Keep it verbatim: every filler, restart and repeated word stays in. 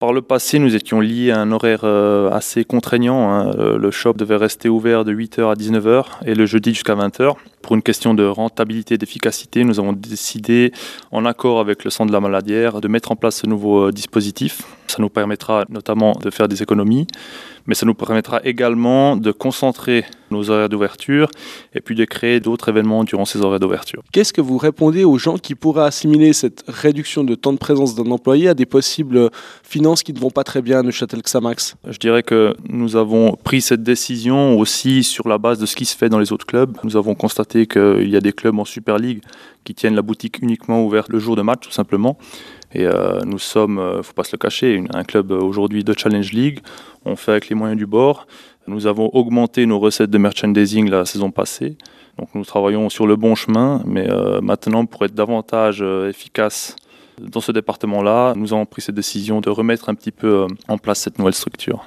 Par le passé, nous étions liés à un horaire euh, assez contraignant, hein. Le shop devait rester ouvert de huit heures à dix-neuf heures et le jeudi jusqu'à vingt heures. Pour une question de rentabilité et d'efficacité, nous avons décidé, en accord avec le centre de la Maladière, de mettre en place ce nouveau euh, dispositif. Ça nous permettra notamment de faire des économies, mais ça nous permettra également de concentrer nos horaires d'ouverture et puis de créer d'autres événements durant ces horaires d'ouverture. Qu'est-ce que vous répondez aux gens qui pourraient assimiler cette réduction de temps de présence d'un employé à des possibles finances qui ne vont pas très bien à Neuchâtel-Xamax? Je dirais que nous avons pris cette décision aussi sur la base de ce qui se fait dans les autres clubs. Nous avons constaté qu'il y a des clubs en Super League qui tiennent la boutique uniquement ouverte le jour de match, tout simplement. Et euh, nous sommes, il euh, ne faut pas se le cacher, une, un club aujourd'hui de Challenge League. On fait avec les moyens du bord. Nous avons augmenté nos recettes de merchandising la saison passée. Donc nous travaillons sur le bon chemin, mais euh, maintenant, pour être davantage euh, efficace dans ce département-là, nous avons pris cette décision de remettre un petit peu euh, en place cette nouvelle structure.